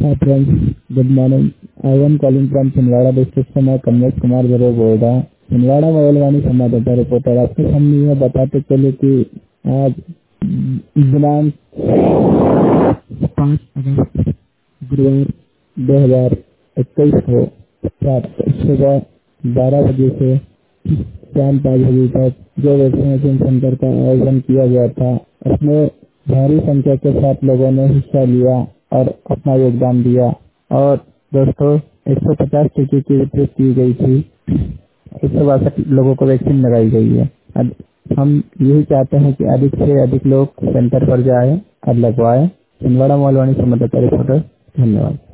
Hi friends, good morning. I am calling from Chhindwara district से मैं कमलेश कुमार बरो बोल रहा हूँ। छिंदवाड़ा मोबाइलवाणी संवाददाता रिपोर्टर आपके सामने यह बताते चले कि आज दिनांक 5 अगस्त गुरुवार 2021 को सुबह 12 बजे से शाम 5 बजे तक जो वैक्सीनेशन सेंटर का आयोजन किया गया था उसमें भारी संख्या के साथ लोगों ने हिस्सा लिया और अपना योगदान दिया। और दोस्तों 150 टीके की वितरित की गई थी। 162 लोगों को वैक्सीन लगाई गई है। अब हम यही चाहते हैं कि अधिक से अधिक लोग सेंटर पर जाएं और लगवाएं। छिंदवाड़ा मोबाइलवाणी संवाददाता रिपोर्टर, धन्यवाद।